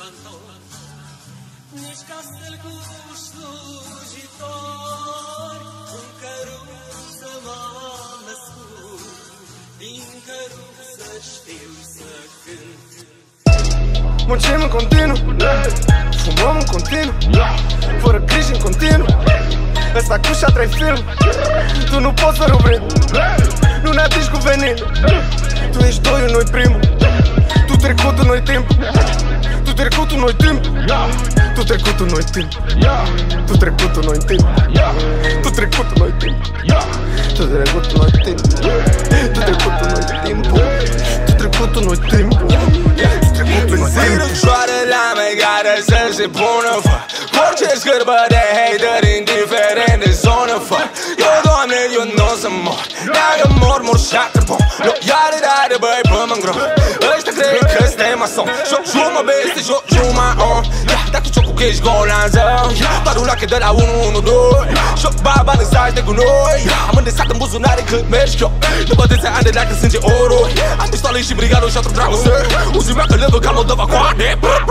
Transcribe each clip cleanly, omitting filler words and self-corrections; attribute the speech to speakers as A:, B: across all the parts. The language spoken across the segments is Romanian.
A: nici castel cu slujitori. În căruță m-am născut, din căruță știu să cânt.
B: Muncim în continuu, fumăm în continuu, fără griji în continuu. Ăsta cu și-a trei film, tu nu poți să rubri, nu ne atingi cu veninul. Tu ești doiul, noi primul, tu trecutul, noi timpul. Tu trecutul, noi timp. Tu trecutul, noi timp. Tu trecutul, noi timp. Tu trecutul, noi timp. Tu trecutul, noi timp. Tu trecutul, noi timp. Tu trecutul, noi timp.
C: Benzinușoarele mei care să se pună, fă orice scârbă de hater, indiferent de zonă, fă eu, Doamne, eu n-o să mor. Dacă mor și-a bun. Iar băi, pă mă îngrop. Ăștia cred că suntem mason. Jumă beste, jumă om. Dacă ciocul că ești golanză, doar un lache de la 112. Și-o baba în staj de cu noi. Am îndesat în buzunare când mergi eu. După atâția ani de leacă sânge oroi. Am pistoale și brigadul și-a dragoste. Uzi mea că levă ca Moldova coane.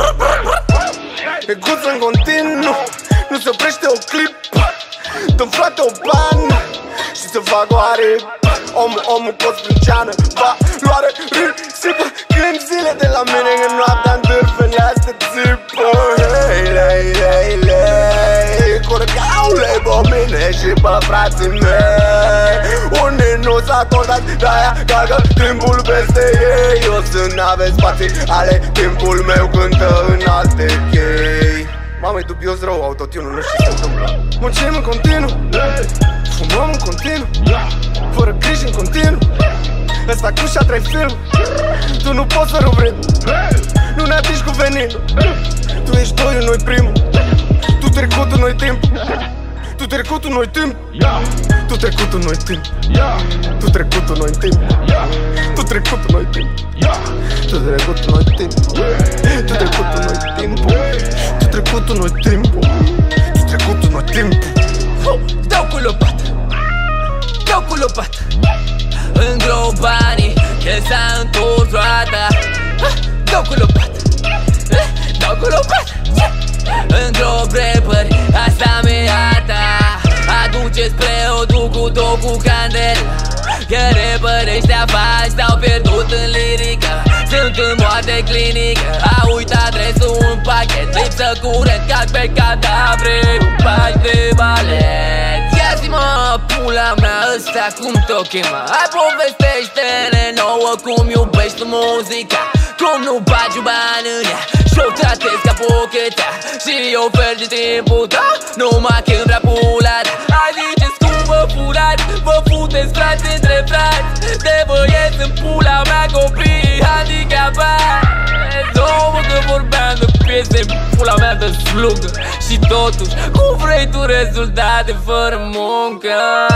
B: E guță în continuu, nu se oprește o clipă. Dă-mi frate o bană și se fac o aripă. Omul pot sprânceană, valoare, risipă. Când zile de la mine, că noaptea-n dârfele astea țipă. Hei, lei, lei, lei, curgaule pe mine și pe frații mei. Unii nu s-a acordat, de-aia cagă timpul peste ei. Eu sunt nave spații ale timpul meu cântă în alte chei. Mamă, e dubios rău autotune-ul, nu știu ce se întâmplă. Muncim în continuu, fumăm în continuu, fără griji în continuu. Ăsta cu și-a trei film, tu nu poți să rubri, nu ne atingi cu veninul. Tu ești doiul, noi primul, tu trecutul, noi timp. Tu trecutul, noi timp. Tu trecutul, noi timp. Tu trecutul, noi timp. Tu trecutul, noi timp. Tu trecutul, noi timp. Tu trecutul, noi timp. Tu trecutul, noi timp. Tu trecutul, noi timp.
A: Dau cu lopată, dau cu lopată, îngrop banii, că s-a întors roata. Dau cu lopată, dau cu lopată, îngrop rapperi, asta mi-e arta. Aduce spre o duc cu tot cu candela. Că rapperi ăștia faci s-au pierdut în lirică. Sunt în moarte clinică, a uitat restul un pachet. Lipsă curent, cad pe cadavre, pași de balet. Ia zi-mă, pula mea, ăsta cum te-o chema? Hai povestește-ne nouă cum iubești tu muzica, cum nu bagi bani în ea și-o tratezi ca pochetea. Și eu fel de timpul tău, numai când vrea pula ta. Hai ziceți cum vă furați, vă futeți frate între frați. De băieți în pula mea copii handicapați. Domnul că vorbeam de piese în pula mea de slugă. Și totuși, cum vrei tu rezultate fără muncă?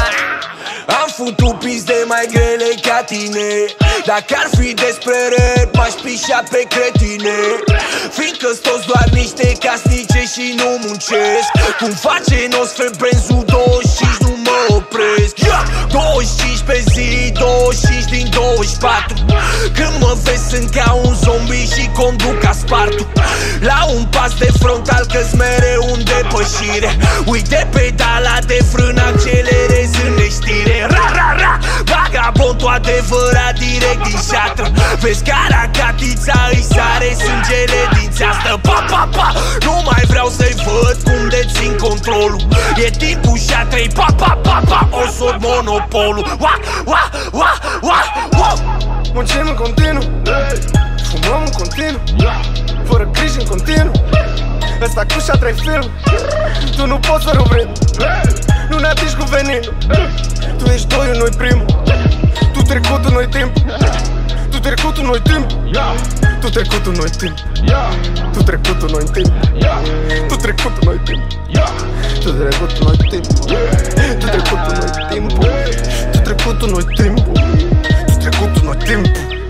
C: Am futut piste mai grele ca tine. Dacă ar fi despre rap, m-aș pișa pe cretine. Fiindcă-s toți doar niște casnice și nu muncesc. Cum face Nosfer Brenzu 25, nu mă opresc. 25 pe zi, 25 din 24. Când mă vezi sunt ca un zombie și conduc ca spartul. La un pas de frontal că-s mereu în depășire. Uite pedala de frână, accelerez în neștire. Ra, ra, ra, vagabondul adevărat direct din șatră. Vezi caracatița, îi sare sângele din țeastră. Pa, pa, pa, nu mai vreau să-i văd cum dețin controlul. E timpul și-a trei, pa, pa, pa, pa, o sor monopolul. Wa, wa, wa, wa, wa.
B: Muncim în continuu, fumăm în continuu, fără griji în continuu. Ăsta cu și-a trei film, tu nu poți să rubri, nu ne atingi cu veninul. Tu ești doiul, noi primul, tu trecutul, noi timp. Tu trecutul, noi timp. Tu trecutul, noi timp. Tu trecutul, noi timp. Tu trecutul, noi timp. Tu trecutul, noi timp. Tu trecutul, noi timp. Tu trecutul, noi timp. Tu trecutul, noi timp.